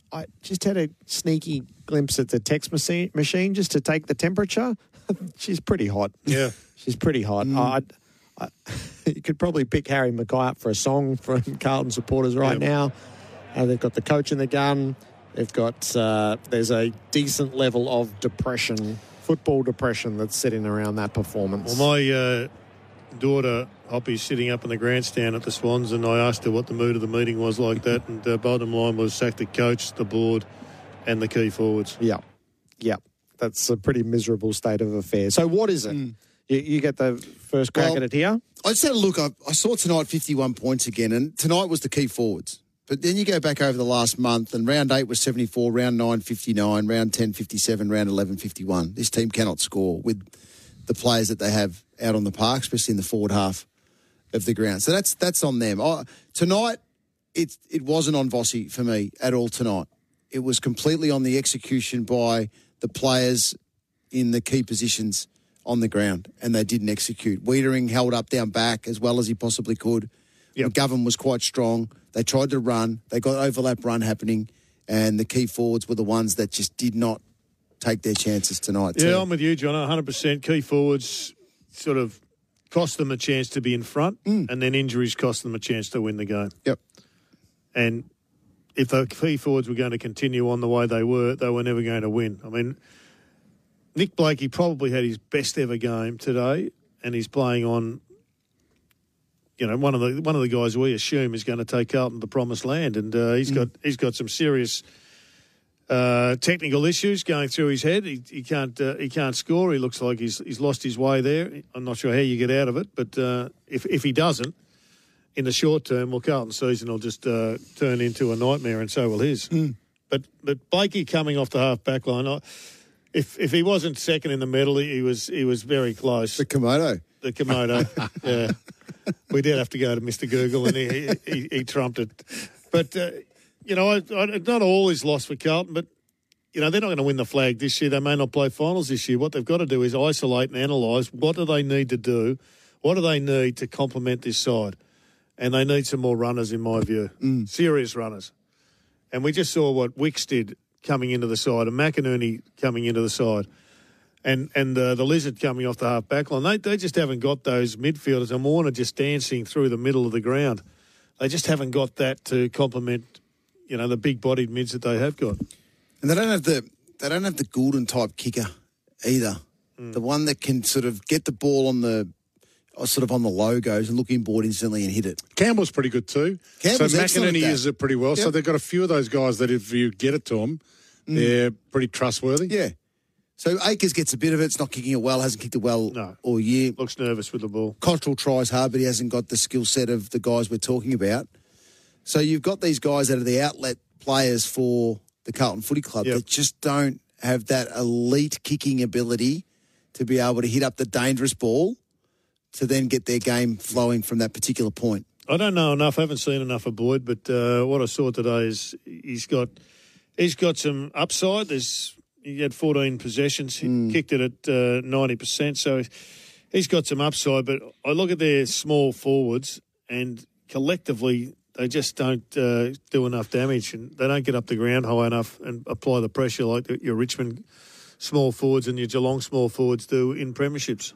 I just had a sneaky glimpse at the text machine just to take the temperature. She's pretty hot. Yeah. She's pretty hot. You could probably pick Harry Mackay up for a song from Carlton supporters right now. They've got the coach in the gun. They've got there's a decent level of depression, football depression, that's sitting around that performance. Well, my daughter, Hoppy's sitting up in the grandstand at the Swans, and I asked her what the mood of the meeting was like that, and bottom line was sack the coach, the board, and the key forwards. Yeah. That's a pretty miserable state of affairs. So what is it? You get the first crack at it here? I just had a look. I saw tonight 51 points again, and tonight was the key forwards. But then you go back over the last month, and round 8 was 74, round 9, 59, round 10, 57, round 11, 51. This team cannot score with the players that they have out on the park, especially in the forward half of the ground. So that's on them. Tonight, it wasn't on Vossi for me at all tonight. It was completely on the execution by the players in the key positions on the ground, and they didn't execute. Wiedering held up down back as well as he possibly could. Yep. McGovern was quite strong. They tried to run. They got overlap run happening, and the key forwards were the ones that just did not take their chances tonight. Yeah, I'm with you, John, 100%. Key forwards sort of cost them a chance to be in front, and then injuries cost them a chance to win the game. Yep. And if the key forwards were going to continue on the way they were never going to win. I mean, Nick Blakey probably had his best ever game today, and he's playing on, one of the guys we assume is going to take Carlton to the promised land, and he's got some serious technical issues going through his head. He can't score. He looks like he's lost his way there. I'm not sure how you get out of it, but if he doesn't, in the short term, well, Carlton's season will just turn into a nightmare, and so will his. But Blakey coming off the half back line, if he wasn't second in the medal, he was very close. The Komodo, yeah. We did have to go to Mr. Google, and he trumped it. But not all is lost for Carlton, but they're not going to win the flag this year. They may not play finals this year. What they've got to do is isolate and analyse what do they need to do, what do they need to complement this side. And they need some more runners, in my view, serious runners. And we just saw what Wicks did coming into the side, and McInerney coming into the side, and the Lizard coming off the half-back line. They just haven't got those midfielders, and Warner just dancing through the middle of the ground. They just haven't got that to complement, the big-bodied mids that they have got. And they don't have the Goulden-type kicker either. The one that can sort of get the ball on the logos and look inboard instantly and hit it. Campbell's pretty good too. Campbell's so excellent McInerney at that. uses it pretty well. Yep. So they've got a few of those guys that if you get it to them, they're pretty trustworthy. Yeah. So Akers gets a bit of it. It's not kicking it well. Hasn't kicked it well all year. Looks nervous with the ball. Cottrell tries hard, but he hasn't got the skill set of the guys we're talking about. So you've got these guys that are the outlet players for the Carlton Footy Club that just don't have that elite kicking ability to be able to hit up the dangerous ball to then get their game flowing from that particular point. I don't know enough. I haven't seen enough of Boyd, but what I saw today is he's got some upside. He had 14 possessions. He kicked it at 90%, so he's got some upside. But I look at their small forwards, and collectively they just don't do enough damage, and they don't get up the ground high enough and apply the pressure like your Richmond small forwards and your Geelong small forwards do in premierships.